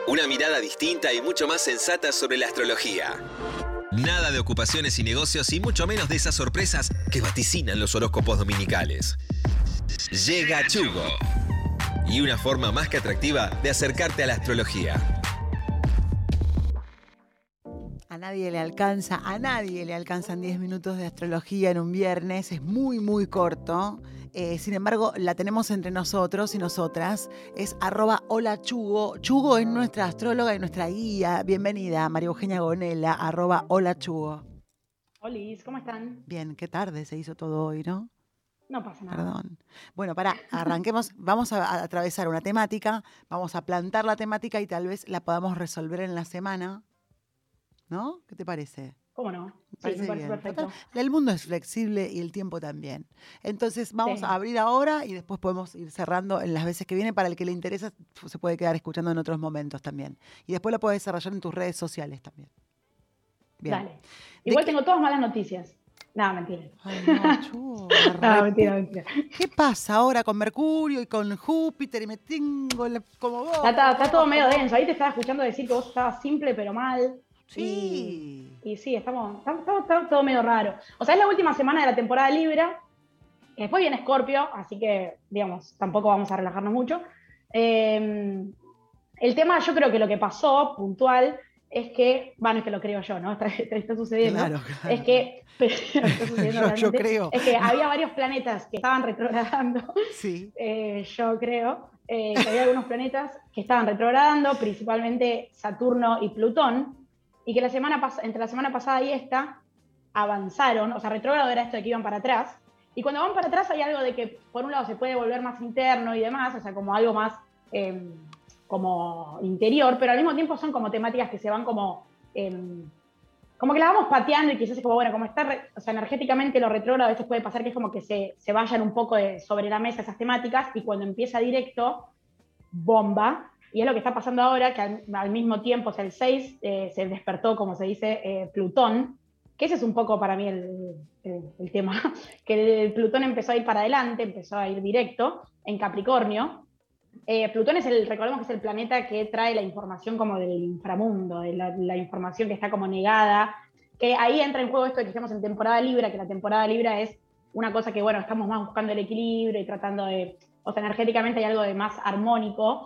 Una mirada distinta y mucho más sensata sobre la astrología. Nada de ocupaciones y negocios y mucho menos de esas sorpresas que vaticinan los horóscopos dominicales. Llega Chugo. Y una forma más que atractiva de acercarte a la astrología. A nadie le alcanzan 10 minutos de astrología en un viernes, es muy, muy corto. Sin embargo, la tenemos entre nosotros y nosotras. Es @holachugo. Chugo es nuestra astróloga y nuestra guía. Bienvenida, María Eugenia Gonella, @holachugo. Olis, ¿cómo están? Bien, qué tarde se hizo todo hoy, ¿no? No pasa nada. Perdón. Bueno, arranquemos. Vamos a atravesar una temática, vamos a plantar la temática y tal vez la podamos resolver en la semana. ¿No? ¿Qué te parece? ¿Cómo no? Me parece bien. Perfecto. Total, el mundo es flexible y el tiempo también. Entonces vamos a abrir ahora y después podemos ir cerrando en las veces que vienen. Para el que le interesa, se puede quedar escuchando en otros momentos también. Y después lo puedes desarrollar en tus redes sociales también. Bien. Dale. Igual tengo todas malas noticias. Nada, mentira. Ay, no, Chu, no, mentira. ¿Qué pasa ahora con Mercurio y con Júpiter? Y me tengo como vos. Está todo medio denso. Ahí te estaba escuchando decir que vos estabas simple pero mal. Sí. Y sí, estamos todo medio raro. O sea, es la última semana de la temporada Libra. Después viene Escorpio, así que, digamos, tampoco vamos a relajarnos mucho. El tema, yo creo que lo que pasó, puntual, es que, bueno, es que lo creo yo, ¿no? Está sucediendo. Claro. Es que, está sucediendo yo creo. Es que había varios planetas que estaban retrogradando. Sí. Yo creo que había algunos planetas que estaban retrogradando, principalmente Saturno y Plutón, y que entre la semana pasada y esta avanzaron, o sea, retrógrado era esto de que iban para atrás, y cuando van para atrás hay algo de que, por un lado, se puede volver más interno y demás, o sea, como algo más como interior, pero al mismo tiempo son como temáticas que se van como que las vamos pateando y quizás es como, bueno, como está, o sea, energéticamente lo retrógrado, a veces puede pasar que es como que se vayan un poco sobre la mesa esas temáticas, y cuando empieza directo, bomba. Y es lo que está pasando ahora, que al mismo tiempo, o sea, el 6 se despertó, como se dice, Plutón, que ese es un poco para mí el tema, que el Plutón empezó a ir para adelante, empezó a ir directo en Capricornio. Plutón recordemos que es el planeta que trae la información como del inframundo, de la información que está como negada, que ahí entra en juego esto de que estamos en temporada Libra, que la temporada Libra es una cosa que, bueno, estamos más buscando el equilibrio y tratando de... O sea, energéticamente hay algo de más armónico.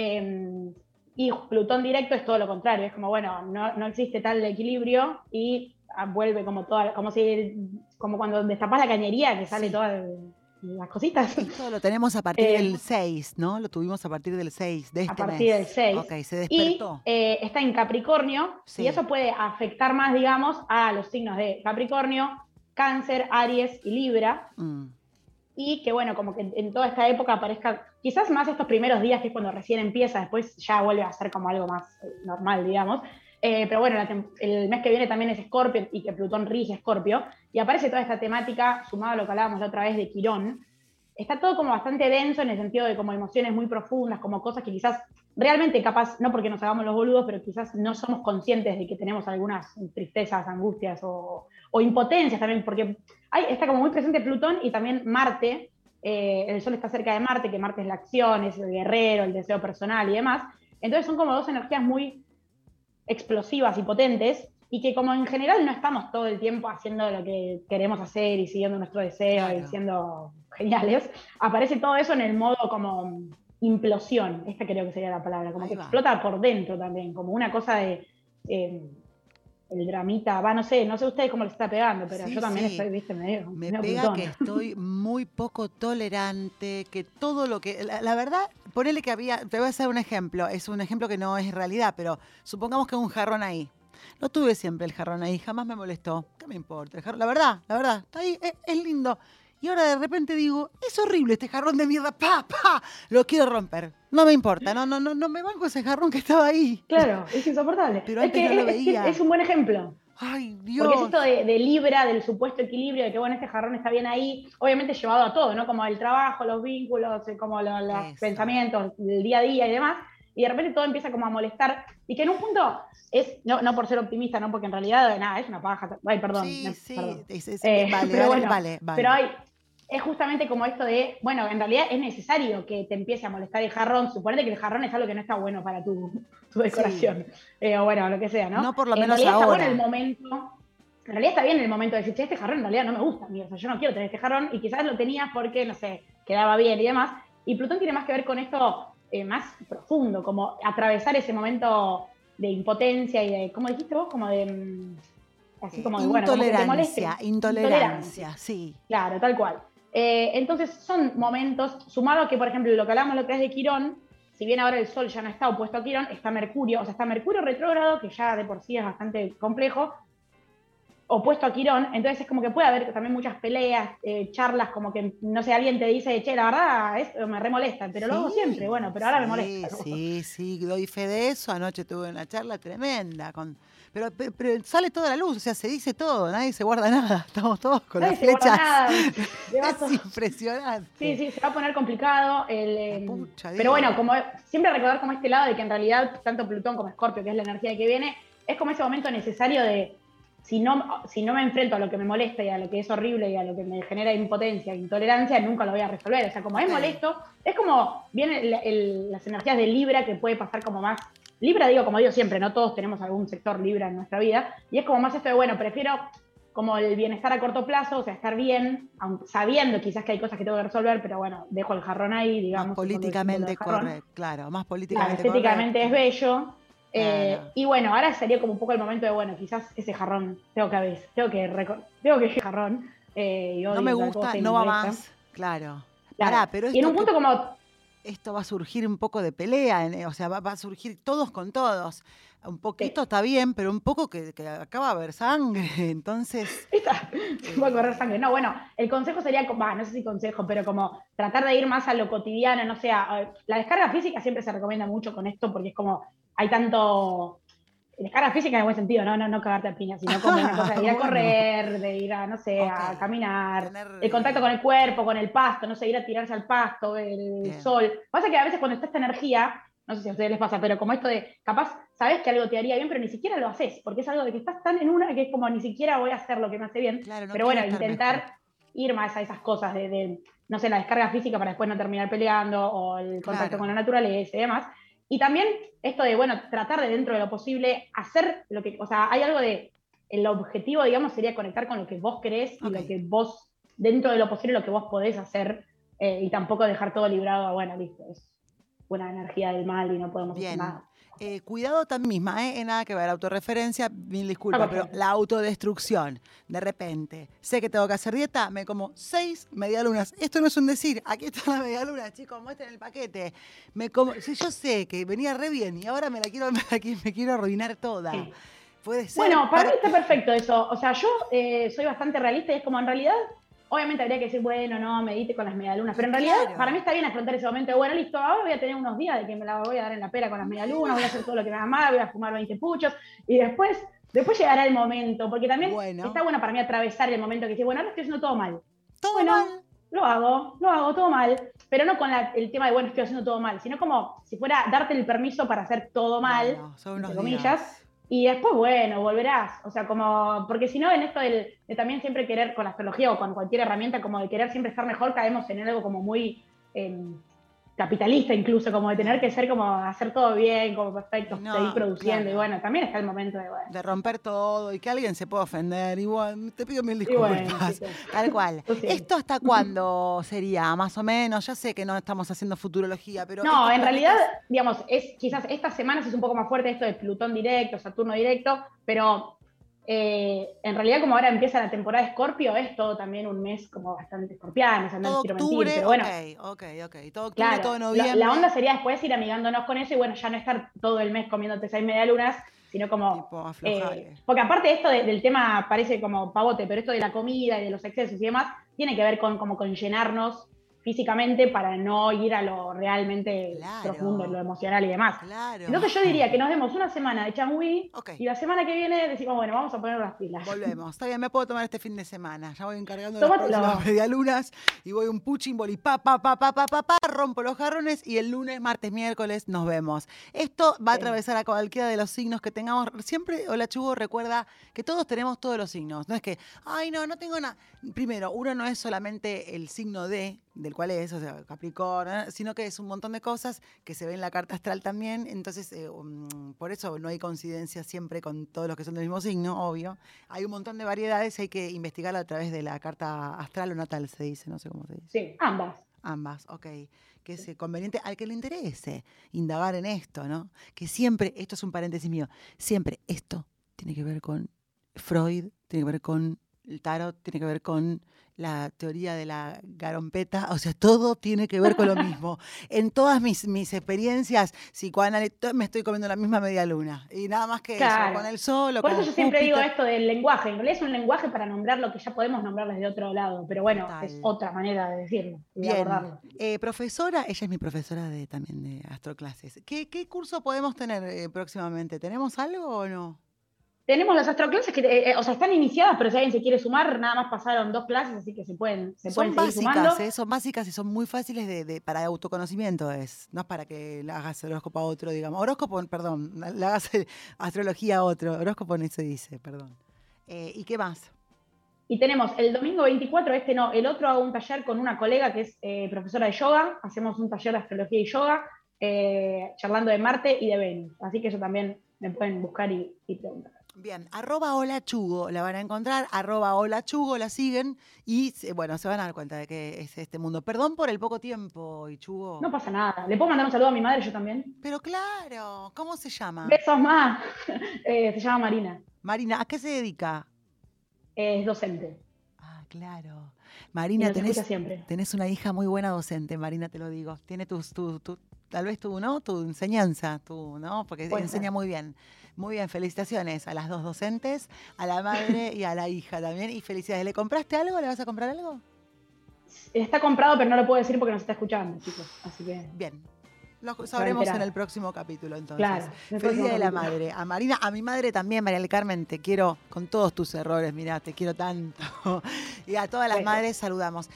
Y Plutón directo es todo lo contrario. Es como, bueno, no existe tal equilibrio y vuelve como como cuando destapás la cañería que sale todas las cositas. Esto lo tenemos a partir del 6, ¿no? Lo tuvimos a partir del 6 de este mes. A partir del 6. Ok, se despertó. Y está en Capricornio, y eso puede afectar más, digamos, a los signos de Capricornio, Cáncer, Aries y Libra. Y que, bueno, como que en toda esta época aparezca, quizás más estos primeros días, que es cuando recién empieza, después ya vuelve a ser como algo más normal, digamos. Pero bueno, el mes que viene también es Escorpio, y que Plutón rige Escorpio, y aparece toda esta temática, sumado a lo que hablábamos la otra vez de Quirón. Está todo como bastante denso en el sentido de como emociones muy profundas, como cosas que quizás realmente capaz, no porque nos hagamos los boludos, pero quizás no somos conscientes de que tenemos algunas tristezas, angustias o impotencias también, porque está como muy presente Plutón y también Marte. El Sol está cerca de Marte, que Marte es la acción, es el guerrero, el deseo personal y demás. Entonces son como dos energías muy explosivas y potentes, y que como en general no estamos todo el tiempo haciendo lo que queremos hacer y siguiendo nuestro deseo, claro, y siendo geniales, aparece todo eso en el modo como implosión. Esta creo que sería la palabra, como que explota por dentro también, como una cosa de el dramita, no sé ustedes cómo les está pegando, pero yo también estoy, viste, medio pega putón. Que estoy muy poco tolerante, que todo lo que... La verdad, ponele que te voy a hacer un ejemplo, es un ejemplo que no es realidad, pero supongamos que hay un jarrón ahí. No tuve siempre el jarrón ahí, jamás me molestó. ¿Qué me importa? El jarrón, la verdad, está ahí, es lindo. Y ahora de repente digo, es horrible este jarrón de mierda, lo quiero romper. No me importa, no me banco ese jarrón que estaba ahí. Claro, es insoportable. Pero antes no lo veía. Es un buen ejemplo. Ay, Dios. Porque es esto de Libra, del supuesto equilibrio, de que, bueno, este jarrón está bien ahí, obviamente llevado a todo, ¿no? Como el trabajo, los vínculos, como los pensamientos, el día a día y demás. Y de repente todo empieza como a molestar, y que en un punto es, no por ser optimista, no, porque en realidad nada, es una paja. Ay, perdón. Sí, perdón. vale, pero bueno, vale. Pero es justamente como esto de, bueno, en realidad es necesario que te empiece a molestar el jarrón. Suponete que el jarrón es algo que no está bueno para tu decoración. O bueno, lo que sea, ¿no? No por lo En menos realidad está bueno ahora. el momento. En realidad está bien el momento de decir, che, este jarrón en realidad no me gusta a mí, o sea, yo no quiero tener este jarrón, y quizás lo tenías porque, no sé, quedaba bien y demás. Y Plutón tiene más que ver con esto más profundo, como atravesar ese momento de impotencia y de, ¿cómo dijiste vos? Como de, así como de, bueno, como que te moleste. Intolerancia, sí. Claro, tal cual. Entonces son momentos, sumado a que, por ejemplo, lo que hablamos la otra vez de Quirón, si bien ahora el Sol ya no está opuesto a Quirón, está Mercurio, o sea, está Mercurio retrógrado, que ya de por sí es bastante complejo, opuesto a Quirón, entonces es como que puede haber también muchas peleas, charlas, como que, no sé, alguien te dice, che, la verdad, esto me remolesta, pero lo hago siempre, bueno, pero ahora me molesta. Sí, doy fe de eso. Anoche tuve una charla tremenda, pero sale toda la luz, o sea, se dice todo, nadie se guarda nada, estamos todos con Nadie las se guarda flechas. nada, Es impresionante. Sí, se va a poner complicado. Pucha, Pero Dios. bueno, como siempre recordar como este lado de que en realidad tanto Plutón como Escorpio, que es la energía que viene, es como ese momento necesario de, si no me enfrento a lo que me molesta y a lo que es horrible y a lo que me genera impotencia e intolerancia, nunca lo voy a resolver. O sea, como es molesto, es como vienen las energías de Libra, que puede pasar como más. Libra, como digo siempre, no todos tenemos algún sector Libra en nuestra vida, y es como más esto de, bueno, prefiero como el bienestar a corto plazo, o sea, estar bien, aunque, sabiendo quizás que hay cosas que tengo que resolver, pero bueno, dejo el jarrón ahí, digamos. Más políticamente correcto, claro, más políticamente claro, estéticamente correcto. es bello. Claro. Y bueno, ahora sería como un poco el momento de, bueno, quizás ese jarrón, tengo que jarrón. No me gusta, no va más, claro. Pará, pero y en esto un punto esto va a surgir un poco de pelea, o sea, va a surgir todos con todos. Un poquito está bien, pero un poco que acaba de haber sangre, entonces... se puede correr sangre. No, bueno, el consejo sería, no sé si consejo, pero como tratar de ir más a lo cotidiano, no sé, la descarga física siempre se recomienda mucho con esto, porque es como, hay tanto... Descarga física en el buen sentido, no cagarte a piña, sino como una cosa de ir a correr, de ir a, no sé, a caminar, el contacto con el cuerpo, con el pasto, no sé, ir a tirarse al pasto, el sol. Pasa que a veces cuando está esta energía, no sé si a ustedes les pasa, pero como esto de, capaz, sabes que algo te haría bien, pero ni siquiera lo haces, porque es algo de que estás tan en una que es como ni siquiera voy a hacer lo que me hace bien. Claro, no pero bueno, quiero estar intentar mejor. ir más a esas cosas de, no sé, la descarga física para después no terminar peleando, o el contacto con la naturaleza y demás. Y también esto de, bueno, tratar de dentro de lo posible hacer lo que, o sea, hay algo de, el objetivo, digamos, sería conectar con lo que vos querés y lo que vos, dentro de lo posible, lo que vos podés hacer, y tampoco dejar todo librado a, bueno, listo, es una energía del mal y no podemos hacer nada. Cuidado también misma, nada que ver, autorreferencia, mil disculpas, pero la autodestrucción, de repente, sé que tengo que hacer dieta, me como 6 medialunas, esto no es un decir, aquí está la medialuna, chicos, muestren el paquete, si yo sé que venía re bien y ahora me quiero arruinar toda, puede ser. Bueno, para mí está perfecto eso, o sea, yo soy bastante realista y es como en realidad, obviamente habría que decir, bueno, no, medite con las medialunas, pero en realidad para mí está bien afrontar ese momento de, bueno, listo, ahora voy a tener unos días de que me la voy a dar en la pera con las medialunas, voy a hacer todo lo que me haga, voy a fumar 20 puchos, y después llegará el momento, porque también está bueno para mí atravesar el momento que dice, bueno, ahora estoy haciendo todo mal. Lo hago todo mal, pero no con el tema de, bueno, estoy haciendo todo mal, sino como si fuera darte el permiso para hacer todo mal, entre comillas. Y después, bueno, volverás. O sea, como, porque si no, en esto de también siempre querer, con la astrología o con cualquier herramienta, como de querer siempre estar mejor, caemos en algo como muy capitalista incluso, como de tener que ser como hacer todo bien, como perfecto, seguir produciendo. Y bueno, también está el momento de romper todo y que alguien se pueda ofender. Igual, te pido mil disculpas. Tal cual. ¿Esto hasta cuándo sería, más o menos? Ya sé que no estamos haciendo futurología, pero... No, en realidad, digamos, quizás estas semanas es un poco más fuerte esto de Plutón directo, Saturno directo, pero en realidad como ahora empieza la temporada de Escorpio, es todo también un mes como bastante escorpiano, o sea, no quiero mentir, pero bueno. Ok. Todo octubre, claro, todo noviembre. La onda sería después ir amigándonos con eso y bueno, ya no estar todo el mes comiéndote 6 medialunas, sino como... porque aparte esto del tema parece como pavote, pero esto de la comida y de los excesos y demás, tiene que ver con llenarnos físicamente para no ir a lo realmente profundo, lo emocional y demás. Entonces yo diría que nos demos una semana de changüí y la semana que viene decimos, bueno, vamos a poner las pilas. Volvemos. Está bien, me puedo tomar este fin de semana. Ya voy encargando de las próximas medialunas y voy un punching boli, rompo los jarrones y el lunes, martes, miércoles nos vemos. Esto va a atravesar a cualquiera de los signos que tengamos. Siempre, Hola Chugo, recuerda que todos tenemos todos los signos. No es que, ay, no tengo nada. Primero, uno no es solamente el signo del cual es, o sea, Capricornio, sino que es un montón de cosas que se ven en la carta astral también. Entonces, por eso no hay coincidencia siempre con todos los que son del mismo signo, obvio. Hay un montón de variedades y hay que investigarla a través de la carta astral o natal, se dice, no sé cómo se dice. Sí, ambas. Ambas, ok. Que es conveniente al que le interese indagar en esto, ¿no? Que siempre, esto es un paréntesis mío, siempre esto tiene que ver con Freud, tiene que ver con el tarot, tiene que ver con la teoría de la garompeta, o sea, todo tiene que ver con lo mismo. En todas mis experiencias psicoanalíticas me estoy comiendo la misma media luna. Y nada más que eso, con el sol o por con eso yo siempre digo esto del lenguaje. En realidad es un lenguaje para nombrar lo que ya podemos nombrar desde otro lado. Pero bueno, es otra manera de decirlo y de abordarlo. Profesora, ella es mi profesora también de astroclases. ¿Qué curso podemos tener próximamente? ¿Tenemos algo o no? Tenemos las astroclases que, o sea, están iniciadas, pero si alguien se quiere sumar, nada más pasaron 2 clases, así que se pueden seguir sumando. Son básicas y son muy fáciles para autoconocimiento. No es para que le hagas horóscopo a otro, digamos. Le hagas astrología a otro. Horóscopo no se dice, perdón. ¿Y qué más? Y tenemos el domingo 24, el otro hago un taller con una colega que es profesora de yoga. Hacemos un taller de astrología y yoga, charlando de Marte y de Venus. Así que eso también me pueden buscar y preguntar. Bien, @holachugo la van a encontrar, @holachugo la siguen y, bueno, se van a dar cuenta de que es este mundo. Perdón por el poco tiempo, Chugo. No pasa nada. ¿Le puedo mandar un saludo a mi madre yo también? Pero claro, ¿cómo se llama? Besos más. Se llama Marina. Marina, ¿a qué se dedica? Es docente. Ah, claro. Marina, tenés una hija muy buena docente, Marina, te lo digo. Tiene tal vez tu enseñanza, ¿no? Porque enseña muy bien. Muy bien, felicitaciones a las 2 docentes, a la madre y a la hija también. Y felicidades. ¿Le compraste algo? ¿Le vas a comprar algo? Está comprado, pero no lo puedo decir porque nos está escuchando, chicos. Así que... Bien. Lo sabremos en el próximo capítulo, entonces. Claro. Feliz Día de la Madre. A Marina, a mi madre también, María del Carmen, te quiero con todos tus errores, mirá, te quiero tanto. Y a todas las madres saludamos.